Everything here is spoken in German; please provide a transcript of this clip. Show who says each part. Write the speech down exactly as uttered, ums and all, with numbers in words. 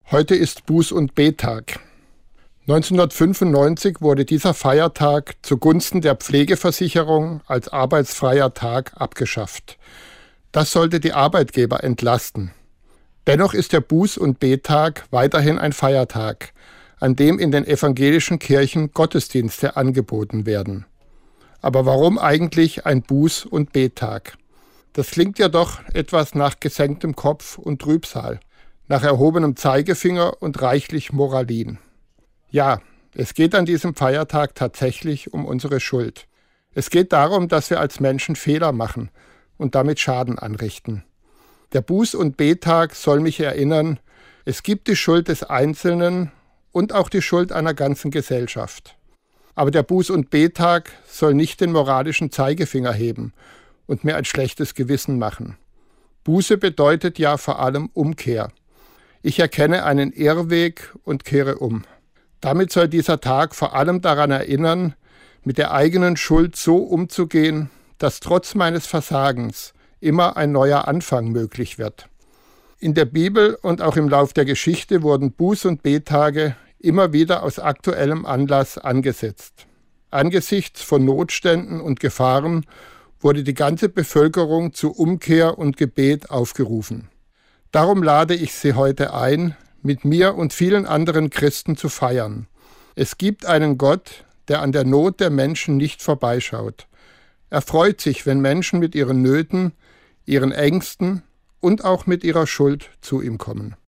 Speaker 1: Heute ist Buß- und Bettag. neunzehnhundertfünfundneunzig wurde dieser Feiertag zugunsten der Pflegeversicherung als arbeitsfreier Tag abgeschafft. Das sollte die Arbeitgeber entlasten. Dennoch ist der Buß- und Bettag weiterhin ein Feiertag, an dem in den evangelischen Kirchen Gottesdienste angeboten werden. Aber warum eigentlich ein Buß- und Bettag? Das klingt ja doch etwas nach gesenktem Kopf und Trübsal, nach erhobenem Zeigefinger und reichlich Moralin. Ja, es geht an diesem Feiertag tatsächlich um unsere Schuld. Es geht darum, dass wir als Menschen Fehler machen und damit Schaden anrichten. Der Buß- und Bettag soll mich erinnern, es gibt die Schuld des Einzelnen und auch die Schuld einer ganzen Gesellschaft. Aber der Buß- und Bettag soll nicht den moralischen Zeigefinger heben und mir ein schlechtes Gewissen machen. Buße bedeutet ja vor allem Umkehr. Ich erkenne einen Irrweg und kehre um. Damit soll dieser Tag vor allem daran erinnern, mit der eigenen Schuld so umzugehen, dass trotz meines Versagens immer ein neuer Anfang möglich wird. In der Bibel und auch im Lauf der Geschichte wurden Buß- und Bettage immer wieder aus aktuellem Anlass angesetzt. Angesichts von Notständen und Gefahren wurde die ganze Bevölkerung zu Umkehr und Gebet aufgerufen. Darum lade ich Sie heute ein, mit mir und vielen anderen Christen zu feiern. Es gibt einen Gott, der an der Not der Menschen nicht vorbeischaut. Er freut sich, wenn Menschen mit ihren Nöten, ihren Ängsten und auch mit ihrer Schuld zu ihm kommen.